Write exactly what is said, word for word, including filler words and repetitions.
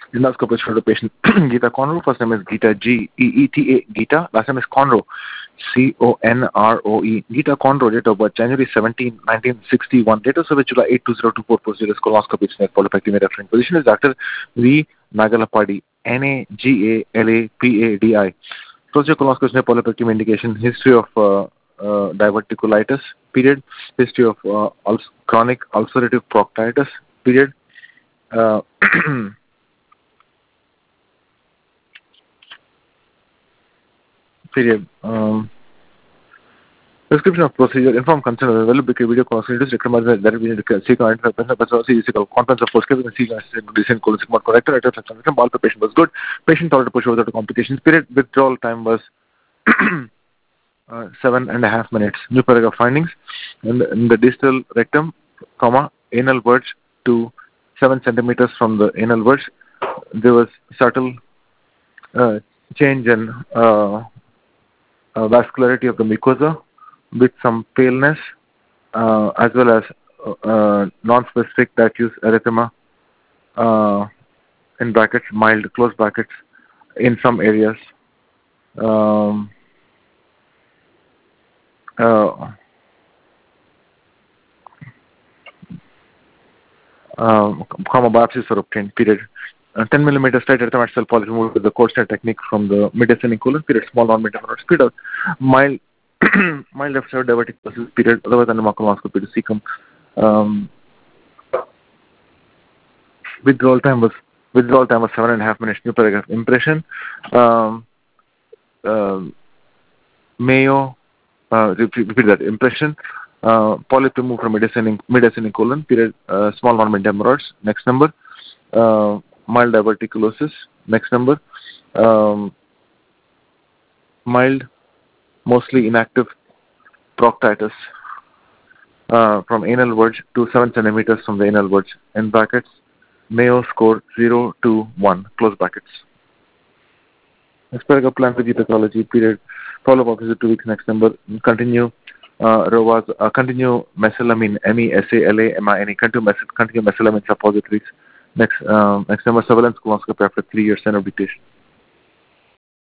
Endoscopy showed the patient Geeta Conroe. First name is Geeta, G E E T A, Geeta. Last name is Conroe, C O N R O E. Geeta Conroe, date of birth January seventeenth, nineteen sixty-one. Date of service July eighth, two thousand twenty-four. Procedure is colonoscopy, snake polypectomy. Referring physician is Doctor V. Nagalapadi, N A G A L A P A D I. Procedure colonoscopy, snake polypectomy indication. History of uh, uh, diverticulitis, period. History of uh, ul- chronic ulcerative proctitis, period. Uh, period. Um, description of procedure. Inform consent of the well video consultation is recommended that we need to seek an contents of prescription and seek an decent colon sigma corrector. At the all the patient was good. Patient tolerant to push without complications. Period. Withdrawal time was uh, seven and a half minutes. New paragraph findings. In the, in the distal rectum, comma, anal verge to seven centimeters from the anal verge, there was subtle uh, change in uh, uh, vascularity of the mucosa with some paleness, uh, as well as uh, non-specific diffuse erythema, uh, in brackets, mild, close brackets, in some areas. Um, uh, um, comma biopsies are obtained, period. Uh, ten millimeter straight erythematous cell polyp removed with the Korsted technique from the mid-descending colon, period. Small non-metaphoric period. Mild mild left side diverticulosis, period. Otherwise, under colonoscopy to cecum. Um, withdrawal time was withdrawal time was seven and a half minutes. New paragraph. Impression. Um, uh, Mayo. Uh, repeat, repeat that. Impression. Uh, polyp removed from mid-descending mid-descending colon, period. Uh, small non-malignant hemorrhoids. Next number. Uh, mild diverticulosis. Next number. Um, mild, mostly inactive proctitis uh, from anal verge to seven centimeters from the anal verge. In brackets, Mayo score zero to one. Close brackets. Next paragraph, plan for pathology, period. Follow-up officer two weeks. Next number. Continue. Uh, ROAS, uh, continue mesalamine, M E S A L A M I N E. Continue, mes- continue mesalamine suppositories. Next, um, next number, surveillance colonoscopy after three years, center dictation.